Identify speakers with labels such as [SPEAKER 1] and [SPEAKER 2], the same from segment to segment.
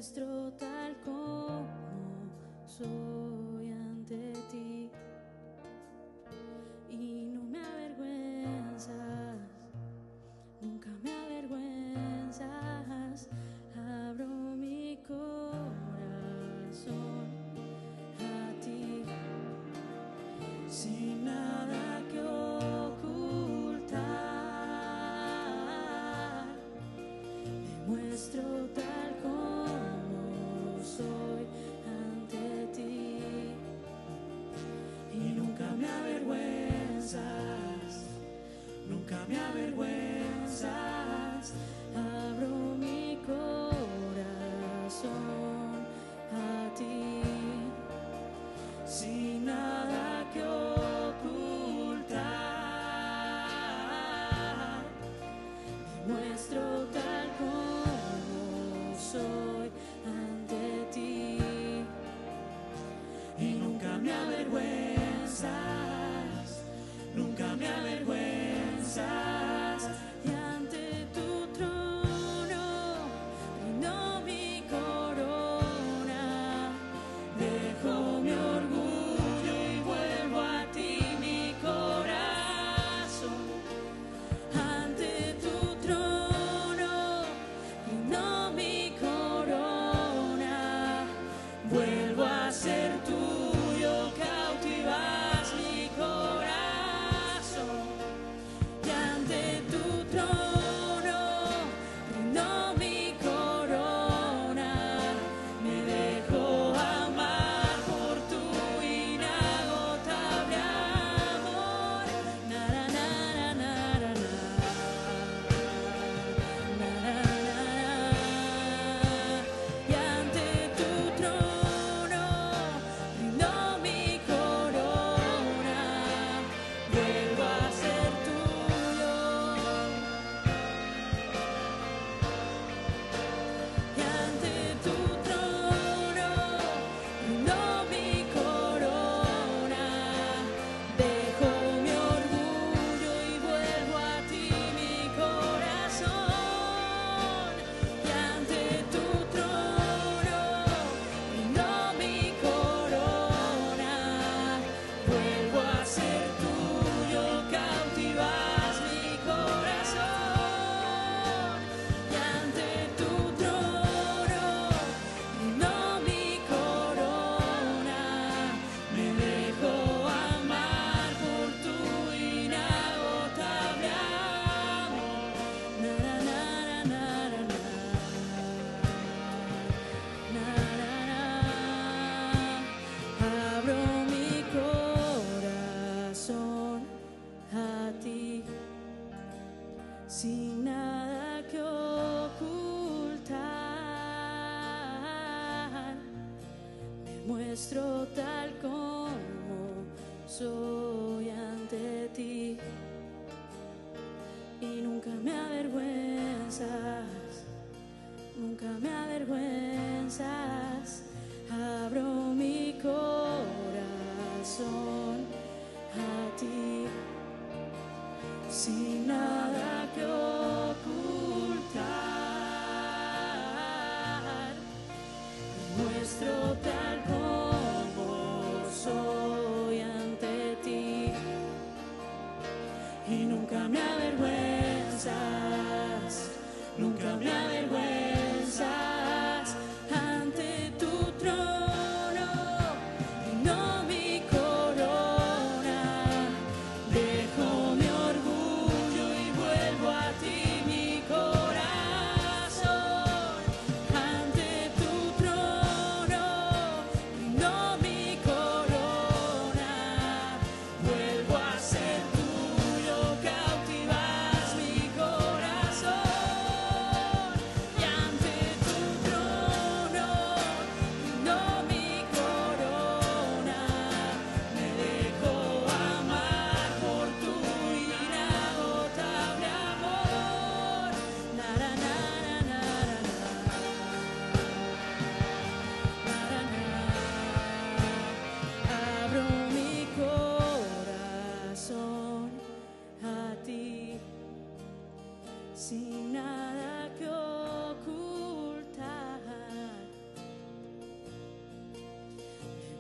[SPEAKER 1] muestro tal como soy ante ti y no me avergüenzas, nunca me avergüenzas. Abro mi corazón a ti sin nada que ocultar. Te muestro tal como soy ante ti y nunca me avergüenzas, nunca me avergüenzas. Abro mi corazón a ti sin nada que ocultar. Te muestro tal como soy ante ti y nunca me avergüenzas, nunca me avergüenzas. Y ante tu trono rindo mi corona, dejo mi orgullo y vuelvo a ti mi corazón. Ante tu trono rindo mi corona, vuelvo a ser tuyo, cautivas mi corazón. Y ante tu trono rindo mi corona, me dejo amar por tu inagotable amor. Na, na, na, na, na, na, na, na, na. Y ante tu trono rindo mi corona, vuelvo a ser tuyo. Y ante tu trono rindo mi corona, dejo mi orgullo y vuelvo a ti mi corazón. Y ante tu trono rindo mi corona, vuelvo a ser tuyo, cautivas mi corazón. Y ante tu trono rindo mi corona, me dejo amar por tu inagotable amor. Na, na, na, na, na, na, na, na. Abro mi corazón a ti sin nada que ocultar. Me muestro tal como soy ante ti y nunca me avergüenzas, nunca me avergüenzas. Abro mi corazón a ti sin nada que ocultar. Muestro tal como soy ante ti y nunca me avergüenzas, nunca me avergüenzas.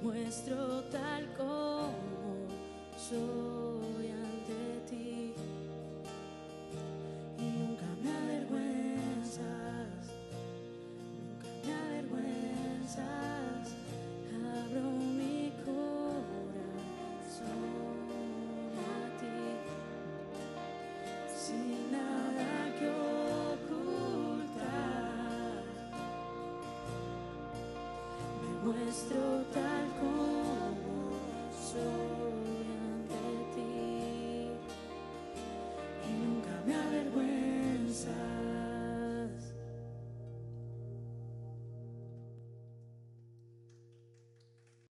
[SPEAKER 1] muestro tal como soy ante ti. Y nunca me avergüenzas, nunca me avergüenzas. Abro mi corazón a ti, sin nada que ocultar. Me muestro tal